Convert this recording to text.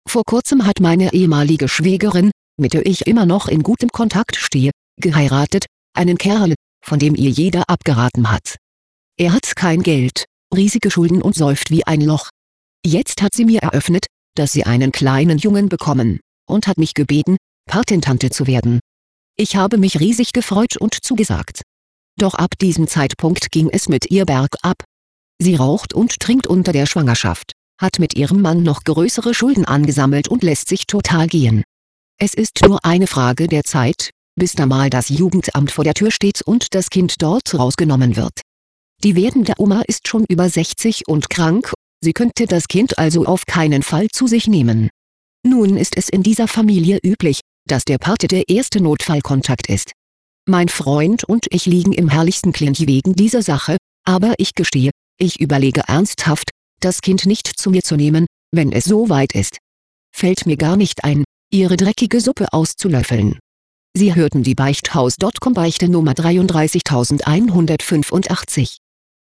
Vor kurzem hat meine ehemalige Schwägerin, mit der ich immer noch in gutem Kontakt stehe, geheiratet, einen Kerl, von dem ihr jeder abgeraten hat. Er hat kein Geld, riesige Schulden und säuft wie ein Loch. Jetzt hat sie mir eröffnet, dass sie einen kleinen Jungen bekommen, und hat mich gebeten, Patentante zu werden. Ich habe mich riesig gefreut und zugesagt. Doch ab diesem Zeitpunkt ging es mit ihr bergab. Sie raucht und trinkt unter der Schwangerschaft, hat mit ihrem Mann noch größere Schulden angesammelt und lässt sich total gehen. Es ist nur eine Frage der Zeit, bis da mal das Jugendamt vor der Tür steht und das Kind dort rausgenommen wird. Die werdende Oma ist schon über 60 und krank, sie könnte das Kind also auf keinen Fall zu sich nehmen. Nun ist es in dieser Familie üblich, dass der Pate der erste Notfallkontakt ist. Mein Freund und ich liegen im herrlichsten Clinch wegen dieser Sache, aber ich gestehe, ich überlege ernsthaft, das Kind nicht zu mir zu nehmen, wenn es so weit ist. Fällt mir gar nicht ein, ihre dreckige Suppe auszulöffeln. Sie hörten die Beichthaus.com Beichte Nummer 33185.